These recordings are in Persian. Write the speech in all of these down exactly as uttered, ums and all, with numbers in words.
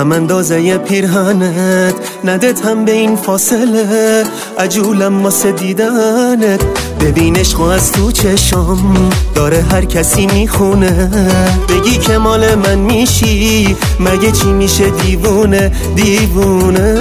هم اندازه پیرهنت ندت هم به این فاصله عجولم واسه دیدنت. ببین عشق از تو چشام داره هر کسی میخونه، بگی که مال من میشی مگه چی میشه دیوونه دیوونه.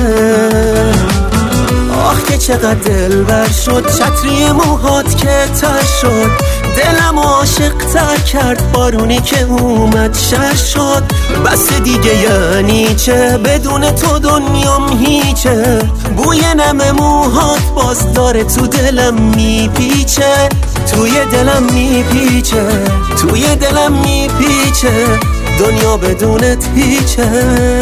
آخ که چقدر دلبر شد چتری موهات که تر شد، دلم عاشق تر کرد بارونی که اومد شر شد. بس دیگه یعنی چه بدون تو دنیام هیچه، بوی نم موهات باز داره تو دلم میپیچه، توی دلم میپیچه، توی دلم میپیچه، دنیا بدونت هیچه.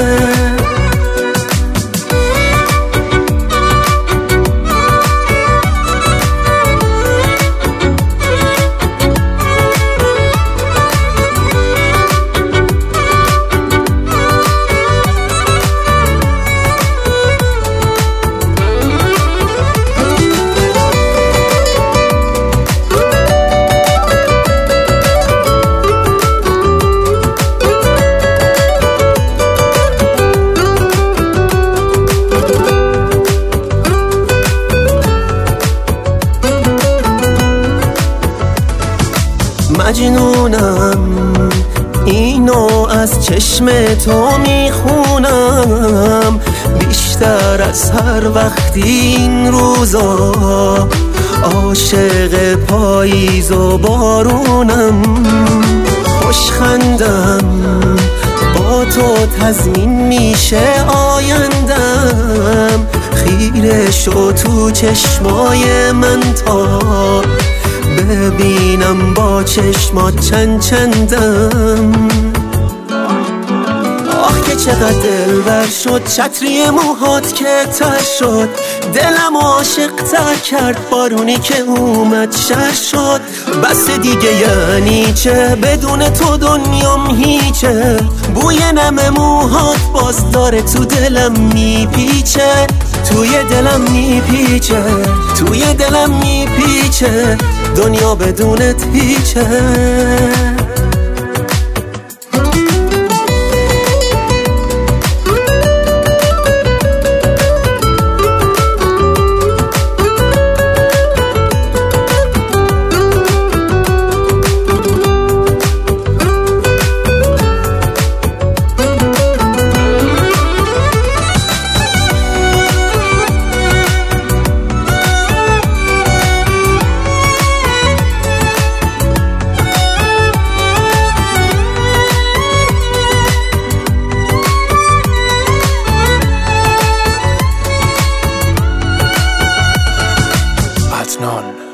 مجنونم اینو از چشم تو میخونم، بیشتر از هر وقتی این روزا عاشق پاییز و بارونم. خوشخندم با تو تضمین میشه آیندم، خیره شو تو چشمای من تا ببینم با چشمات چند چندم. آخ که چقدر دلبر شد چتری موهات که تر شد، دلم عاشق تر کرد بارونی که اومد شر شد. بس دیگه یعنی چه بدون تو دنیام هیچه، بوی نم موهات باز داره تو دلم میپیچه، توی دلم میپیچه، توی دلم میپیچه، دنیا بدونت هیچه. None.